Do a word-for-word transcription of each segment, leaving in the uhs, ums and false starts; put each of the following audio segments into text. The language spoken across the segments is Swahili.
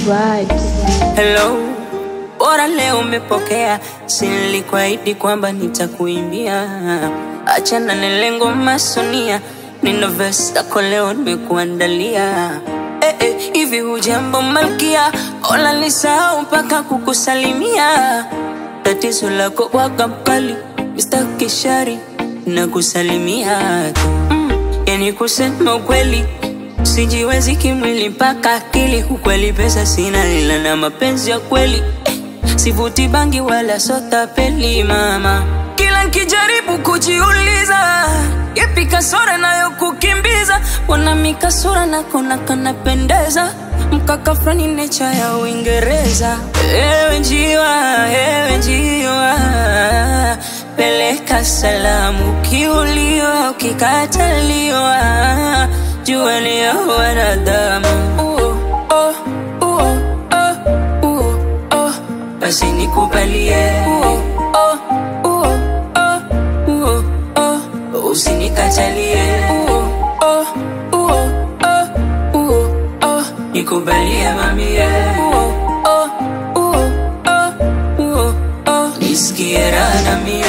vibes. Hello, bora leo umepokea, si nilikuahidi kwamba nitakuimbia. Achana na lengo masonia, nina verse yako leo nimekuandalia. Eh eh, hivi hujambo malkia, ola nisahau mpaka kukusalimia. Tatizo lako waka mkali, mister Kishari, na kusalimia tu. Mm, yani kusema ukweli, sijiwezi kimwili mpaka akili. Ukweli pesa sina ila na mapenzi ya kweli. Sivuti bangi wala sota peli mama. Kila nkijaribu kujiuliza, yepi kasora nayo kukimbiza. Wana mikasura na kona kanapendeza, mkaka frani necha ya Uingereza. Ewe njiwa, ewe njiwa, peleka salamu. Ukiuliwa, ukikataliwa, jua ni ya wanadamu. uh, oh, uh, oh, uh, oh, basi nikubalie. uh, oh, uh, oh, uh, oh, usinikatalie. uh, oh, uh, oh, uh, oh, nikubalie mamie. uh, oh, uh, oh, uh, oh, nisikie raha na mie.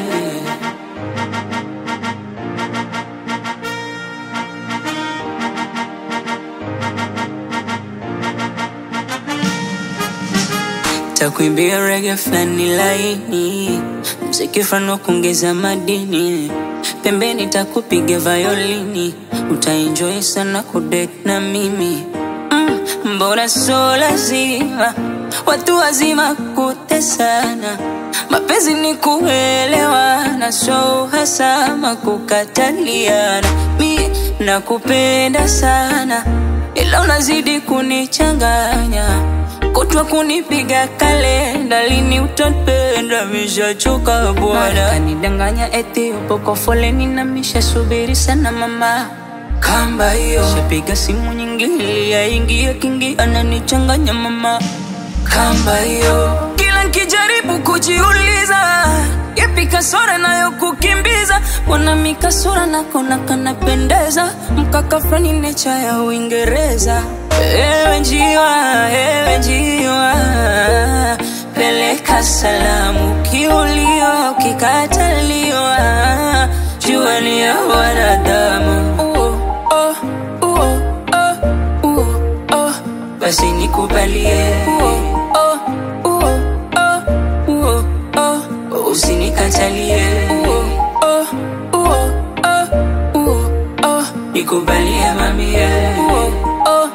Takuimbia reggae flani laini, mziki flani wa kuongeza madini. Pembeni takupiga violini, utaenjoy sana kudate na mimi. mm, Mbona so lazima watu wazima kutesana? Mapenzi ni kuelewana, so hasama kukataliana. Mi nakupenda sana, ila unazidi kunichanganya. Kutwa kunipiga kalenda, lini utanipenda? Mishachoka bwana. Kanidanganya eti upo kwa foleni na misha subiri sana mama. Kamba hiyo shapiga simu nyingi ili yaingie kingi, ananichanganya mama. Kamba hiyo kila nkijaribu kujiuliza, yepi kasora nayo kukimbiza. Wana mikasura na kona kanapendeza, mkaka frani necha ya Uingereza. Ewe njiwa, ewe njiwa, peleka salamu. Ukiuliwa, ukikataliwa, jua ni ya wanadamu. uh, oh, uh, oh, uh, oh, basi nikubalie. uh, oh, uh, oh, uh, oh, usinikatalie. uh, oh, uh, oh, uh, oh, nikubalie mamie. uh, oh,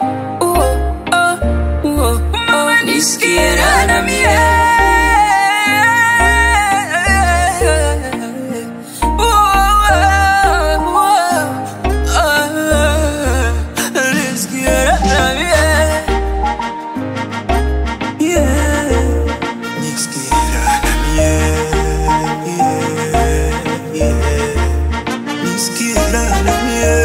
nisikie raha na mie. Nisikie raha na mie. Nisikie raha na mie. Nisikie raha na mie.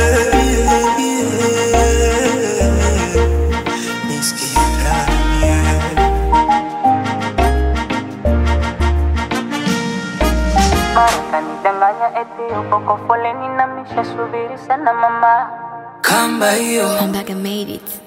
Kanidanganya eti upo kwa foleni na misha subiri sana mama. Kamba hiyo I'm back and made it.